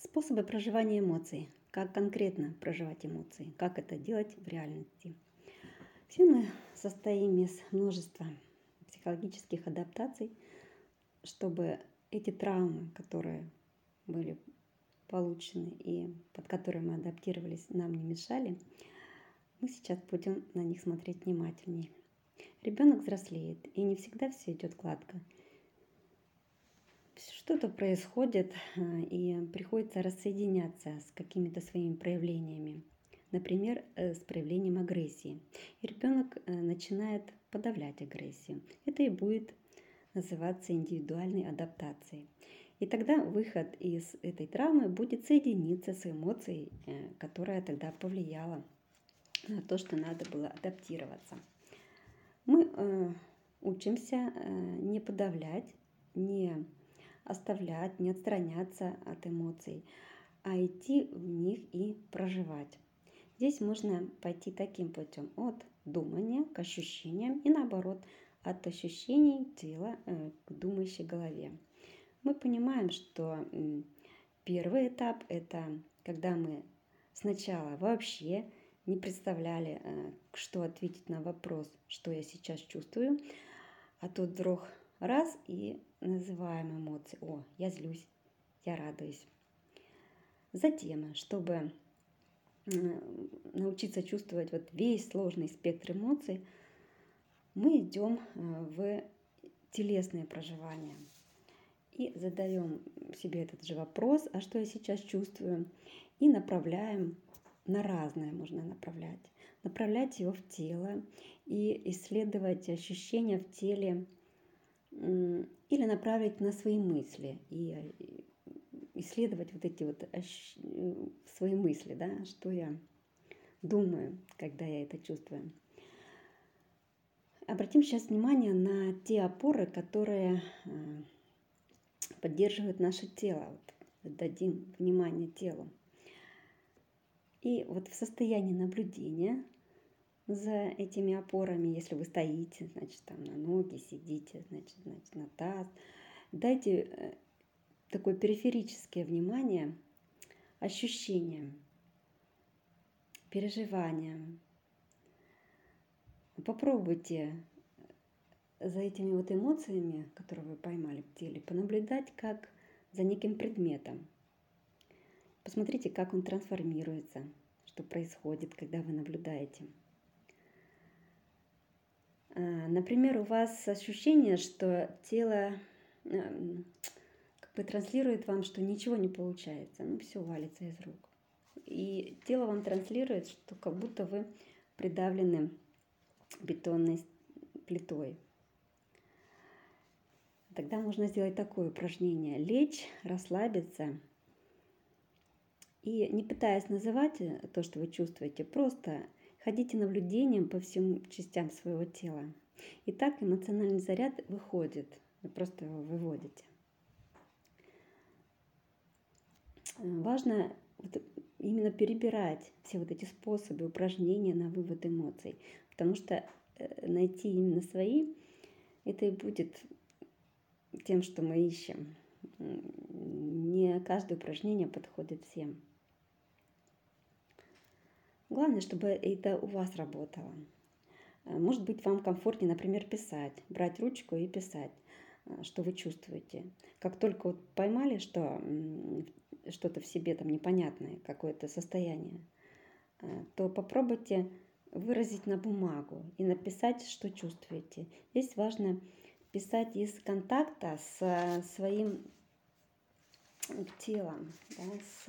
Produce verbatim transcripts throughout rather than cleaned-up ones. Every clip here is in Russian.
Способы проживания эмоций. Как конкретно проживать эмоции, как это делать в реальности. Все мы состоим из множества психологических адаптаций, чтобы эти травмы, которые были получены и под которые мы адаптировались, нам не мешали, мы сейчас будем на них смотреть внимательнее. Ребенок взрослеет, и не всегда все идет гладко. Что-то происходит, и приходится рассоединяться с какими-то своими проявлениями. Например, с проявлением агрессии. И ребенок начинает подавлять агрессию. Это и будет называться индивидуальной адаптацией. И тогда выход из этой травмы будет соединиться с эмоцией, которая тогда повлияла на то, что надо было адаптироваться. Мы учимся не подавлять, не оставлять, не отстраняться от эмоций, а идти в них и проживать. Здесь можно пойти таким путем: от думания к ощущениям и наоборот, от ощущений тела к думающей голове. Мы понимаем, что первый этап – это когда мы сначала вообще не представляли, что ответить на вопрос, что я сейчас чувствую, а тут вдруг раз и называем эмоции. О, я злюсь, я радуюсь. Затем, чтобы научиться чувствовать вот весь сложный спектр эмоций, мы идем в телесные проживания и задаем себе этот же вопрос: а что я сейчас чувствую? И направляем на разное, можно направлять. Направлять его в тело и исследовать ощущения в теле, или направить на свои мысли и исследовать вот эти вот свои мысли, да, что я думаю, когда я это чувствую. Обратим сейчас внимание на те опоры, которые поддерживают наше тело. Вот, дадим внимание телу. И вот в состоянии наблюдения за этими опорами, если вы стоите, значит, там на ноги, сидите, значит, значит на таз, дайте такое периферическое внимание ощущениям, переживаниям. Попробуйте за этими вот эмоциями, которые вы поймали в теле, понаблюдать как за неким предметом. Посмотрите, как он трансформируется, что происходит, когда вы наблюдаете. Например, у вас ощущение, что тело как бы транслирует вам, что ничего не получается, ну все валится из рук. И тело вам транслирует, что как будто вы придавлены бетонной плитой. Тогда можно сделать такое упражнение: лечь, расслабиться и, не пытаясь называть то, что вы чувствуете, просто ходите наблюдением по всем частям своего тела. И так эмоциональный заряд выходит, вы просто его выводите. Важно именно перебирать все вот эти способы, упражнения на вывод эмоций, потому что найти именно свои – это и будет тем, что мы ищем. Не каждое упражнение подходит всем. Главное, чтобы это у вас работало. Может быть, вам комфортнее, например, писать, брать ручку и писать, что вы чувствуете. Как только вот поймали, что что-то в себе там непонятное, какое-то состояние, то попробуйте выразить на бумагу и написать, что чувствуете. Здесь важно писать из контакта с своим телом, да,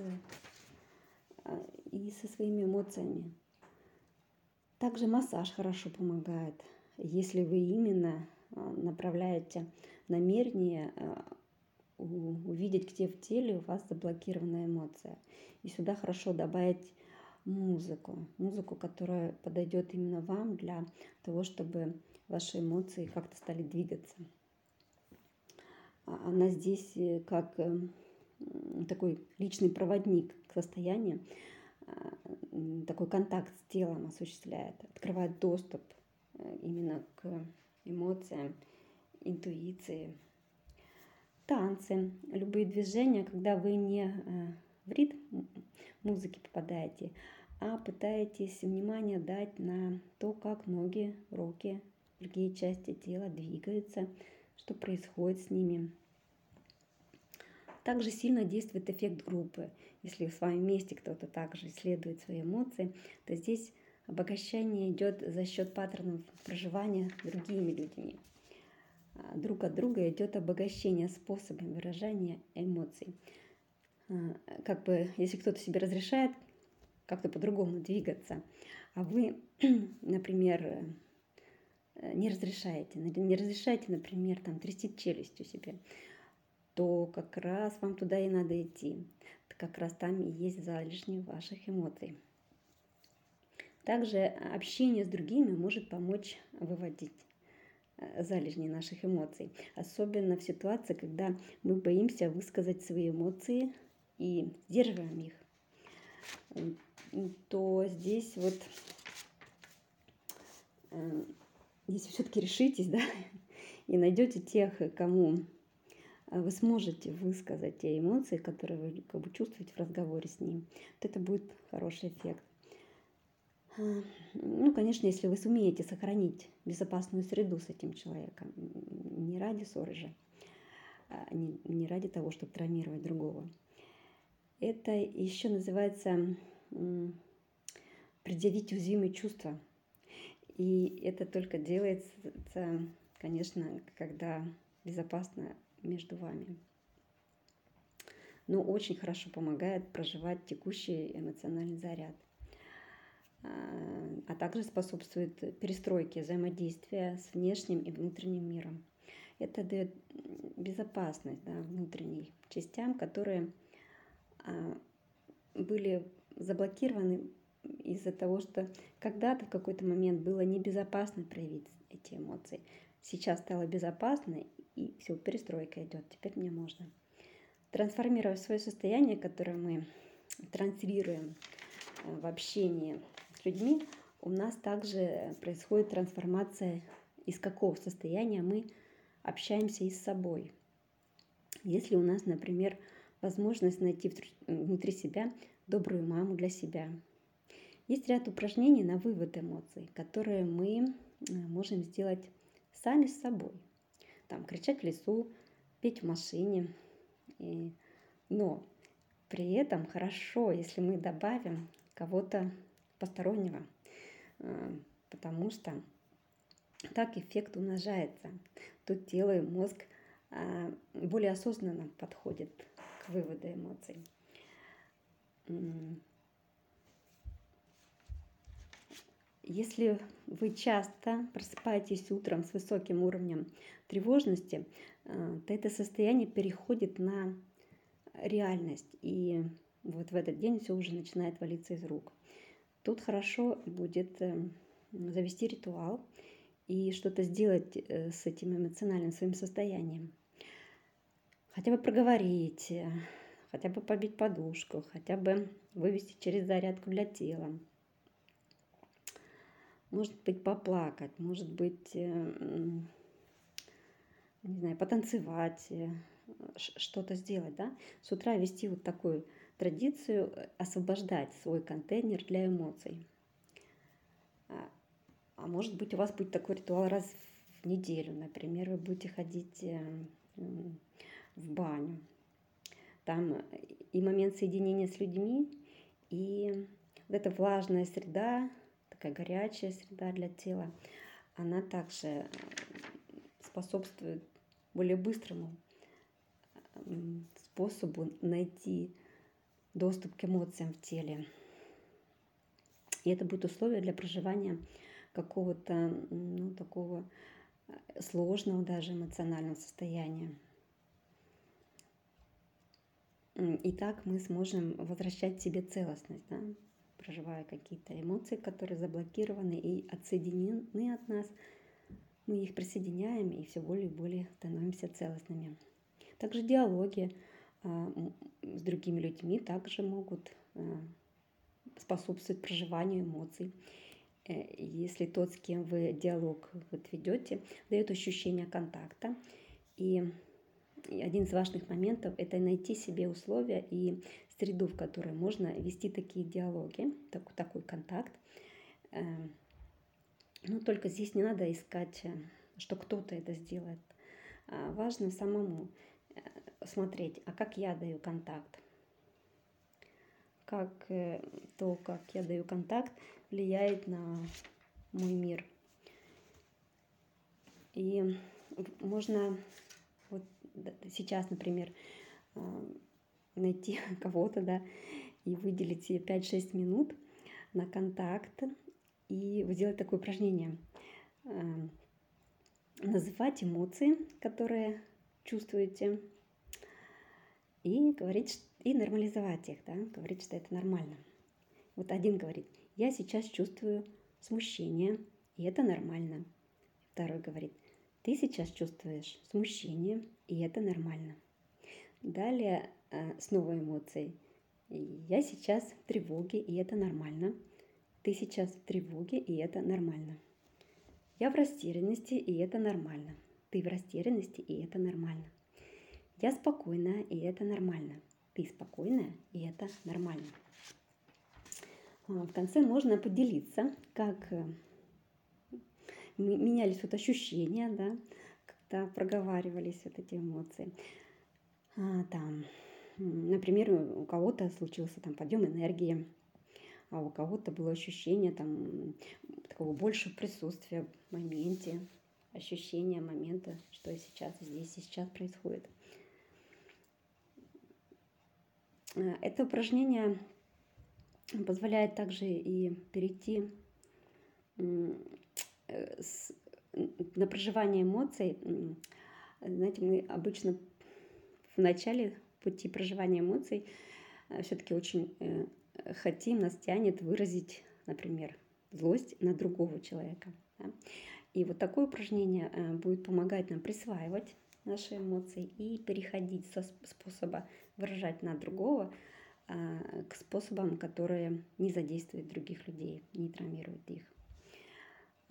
с, и со своими эмоциями. Также массаж хорошо помогает, если вы именно направляете намерение увидеть, где в теле у вас заблокированная эмоция. И сюда хорошо добавить музыку, музыку, которая подойдет именно вам для того, чтобы ваши эмоции как-то стали двигаться. Она здесь как такой личный проводник к состоянию, такой контакт с телом осуществляет, открывает доступ именно к эмоциям, интуиции. Танцы, любые движения, когда вы не в ритм музыки попадаете, а пытаетесь внимание дать на то, как ноги, руки, другие части тела двигаются, что происходит с ними. Также сильно действует эффект группы. Если в своем месте кто-то также исследует свои эмоции, то здесь обогащение идет за счет паттернов проживания другими людьми. Друг от друга идет обогащение способом выражения эмоций. Как бы, если кто-то себе разрешает как-то по-другому двигаться, а вы, например, не разрешаете, не разрешаете, например, там, трясти челюстью себе, то как раз вам туда и надо идти. Как раз там и есть залежни ваших эмоций. Также общение с другими может помочь выводить залежни наших эмоций. Особенно в ситуации, когда мы боимся высказать свои эмоции и сдерживаем их. То здесь вот, если все-таки решитесь, да, и найдете тех, кому вы сможете высказать те эмоции, которые вы как бы чувствуете в разговоре с ним, то это будет хороший эффект. Ну, конечно, если вы сумеете сохранить безопасную среду с этим человеком, не ради ссоры же, не, не ради того, чтобы травмировать другого. Это еще называется предъявить уязвимые чувства. И это только делается, конечно, когда безопасно между вами. Но очень хорошо помогает проживать текущий эмоциональный заряд. А также способствует перестройке взаимодействия с внешним и внутренним миром. Это дает безопасность, да, внутренним частям, которые были заблокированы из-за того, что когда-то в какой-то момент было небезопасно проявить эти эмоции. Сейчас стало безопасно, и все, перестройка идет, теперь мне можно. Трансформировать свое состояние, которое мы транслируем в общении с людьми, у нас также происходит трансформация, из какого состояния мы общаемся и с собой. Если у нас, например, возможность найти внутри себя добрую маму для себя, есть ряд упражнений на вывод эмоций, которые мы можем сделать сами с собой. Там, кричать в лесу, петь в машине. И... Но при этом хорошо, если мы добавим кого-то постороннего, потому что так эффект умножается. Тут тело и мозг более осознанно подходят к выводу эмоций. Если вы часто просыпаетесь утром с высоким уровнем тревожности, то это состояние переходит на реальность, и вот в этот день все уже начинает валиться из рук. Тут хорошо будет завести ритуал и что-то сделать с этим эмоциональным своим состоянием. Хотя бы проговорить, хотя бы побить подушку, хотя бы вывести через зарядку для тела. Может быть, поплакать, может быть, не знаю, потанцевать, что-то сделать, да? С утра вести вот такую традицию, освобождать свой контейнер для эмоций. А может быть, у вас будет такой ритуал раз в неделю, например, вы будете ходить в баню. Там и момент соединения с людьми, и вот эта влажная среда, такая горячая среда для тела, она также способствует более быстрому способу найти доступ к эмоциям в теле. И это будет условие для проживания какого-то, ну, такого сложного даже эмоционального состояния. И так мы сможем возвращать себе целостность, да? Проживая какие-то эмоции, которые заблокированы и отсоединены от нас, мы их присоединяем и все более и более становимся целостными. Также диалоги с другими людьми также могут способствовать проживанию эмоций. Если тот, с кем вы диалог вот ведете, дает ощущение контакта и и один из важных моментов — это найти себе условия и среду, в которой можно вести такие диалоги, так- такой контакт. Э, Но только здесь не надо искать, э, что кто-то это сделает. А Важно самому э, смотреть, а как я даю контакт, как э, то, как я даю контакт, влияет на мой мир. И в- можно вот д- сейчас, например, а, найти кого-то, да, и выделить себе пять-шесть минут на контакт и вот сделать такое упражнение. А, Называть эмоции, которые чувствуете, и говорить, ш- и нормализовать их, да, говорить, что это нормально. Вот один говорит, я сейчас чувствую смущение, и это нормально. Второй говорит, ты сейчас чувствуешь смущение, и это нормально. Далее э, снова эмоции. Я сейчас в тревоге, и это нормально. Ты сейчас в тревоге, и это нормально. Я в растерянности, и это нормально. Ты в растерянности, и это нормально. Я спокойная, и это нормально. Ты спокойная, и это нормально. А, В конце можно поделиться, как э, м- менялись вот ощущения, да, когда проговаривались вот эти эмоции. А, Там, м, например, у кого-то случился там подъем энергии, а у кого-то было ощущение там такого большего присутствия в моменте, ощущение момента, что сейчас здесь и сейчас происходит. Э, Это упражнение позволяет также и перейти м, э, с- н- на проживание эмоций. М, Знаете, мы обычно в начале пути проживания эмоций все-таки очень э, хотим, нас тянет выразить, например, злость на другого человека. Да. И вот такое упражнение э, будет помогать нам присваивать наши эмоции и переходить со сп- способа выражать на другого а, к способам, которые не задействуют других людей, не травмируют их. А,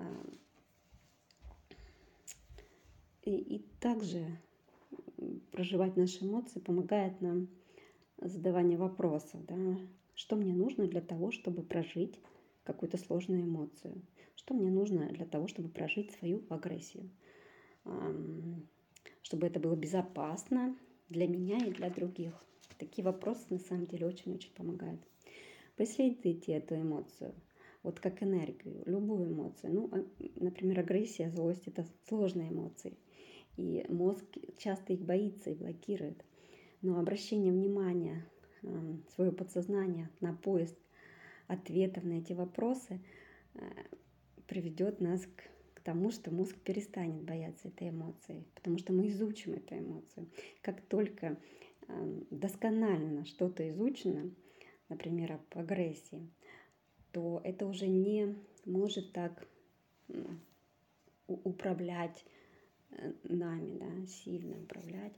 И, и также м, проживать наши эмоции помогает нам задавание вопросов, да, что мне нужно для того, чтобы прожить какую-то сложную эмоцию, что мне нужно для того, чтобы прожить свою агрессию, Ам, чтобы это было безопасно для меня и для других. Такие вопросы на самом деле очень-очень помогают. Поисследуйте эту эмоцию, вот как энергию, любую эмоцию. Ну, а, например, агрессия, злость — это сложные эмоции, и мозг часто их боится и блокирует. Но обращение внимания ам, своего подсознания на поиск ответов на эти вопросы э, приведет нас к, к тому, что мозг перестанет бояться этой эмоции, потому что мы изучим эту эмоцию. Как только ам, досконально что-то изучено, например, об агрессии, то это уже не может так м, у- управлять э, нами, да, сильно управлять.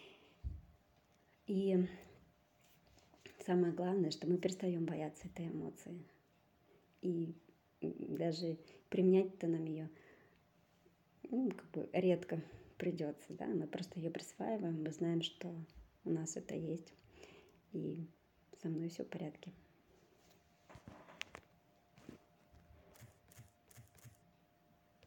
И самое главное, что мы перестаем бояться этой эмоции. И м, даже применять-то нам ее ну, как бы редко придется, да, мы просто ее присваиваем, мы знаем, что у нас это есть, и со мной все в порядке.